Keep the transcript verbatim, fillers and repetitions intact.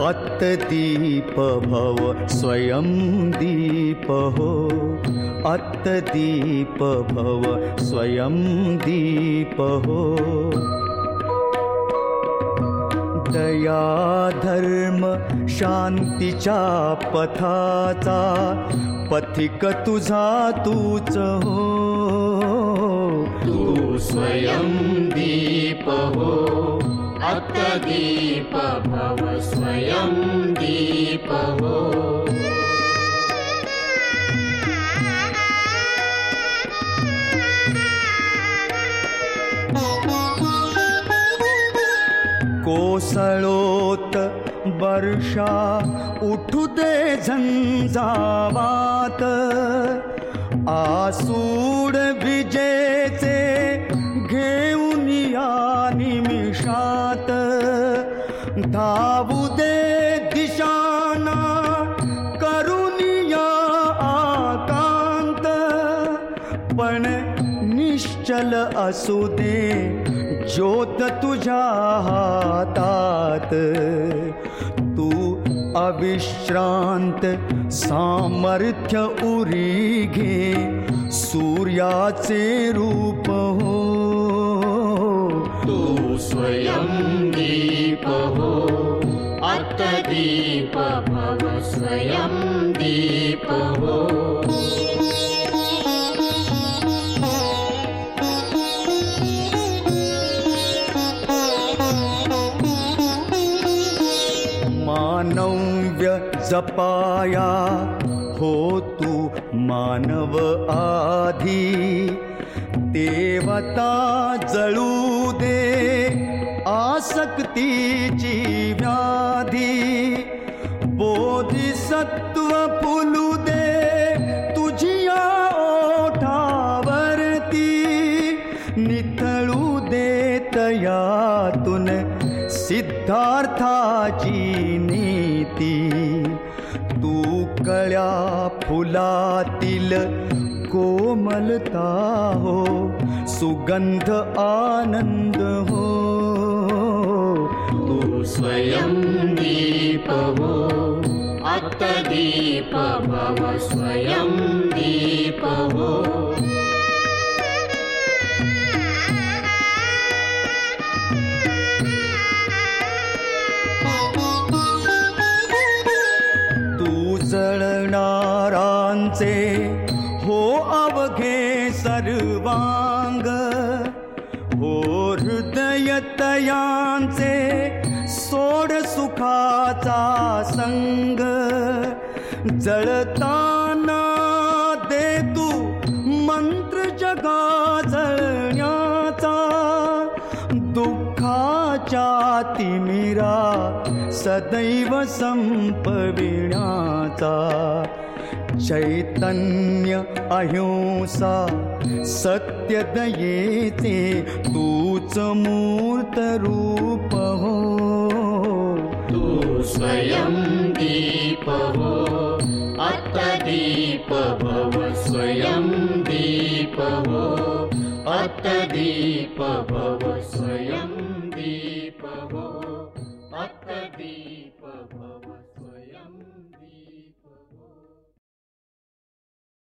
अत्तदीप भव स्वयं दीप हो, अत्तदीप भव स्वयं दीप हो। दया धर्म शांतीच्या पथाचा पथिक तुझा तूच हो, तू स्वयं दीप हो, अत्तदीप भव स्वयं दीप हो। कोसळोत वर्षा उठू दे झंझावात, आसूड विजेचे घेऊन या निमिषात। धावू दे दिशाना करून या आकांत, पण निश्चल असू दे ज्योत तुझ्या हातात। तू अविश्रांत सामर्थ्य उरी घे, सूर्याचे रूप हो, तू स्वयं दीप हो, अत्तदीप भव स्वयं दीप हो। मानव्य जपाया हो तू मानव आधी, देवता जळू दे आसक्तीची व्याधी। बोधिसत्व फुलू दे तुझिया ओठावरती, निथळू दे तयातून सिद्धार्थाची नीती। तू कळ्या फुलातील कोमलता हो, सुगंध आनंद हो, तू स्वयं दीप हो, अत्तदीप भव स्वयं दीप हो। जळणारांचे हो अवघे सर्वांग, हो हृदय तयांचे सोड सुखाचा संग। जळताना दे तू मंत्र जगा जळण्याचा, दुःखाच्या तिमिरा सदैव संपविण्याचा। चैतन्य अहिंसा सत्य दयेचे तूच मूर्त रूप हो, तू स्वयं दीप हो, अत्तदीप भव स्वयं दीप हो, अत्तदीप भव स्वयं दीप हो, अत्तदीप।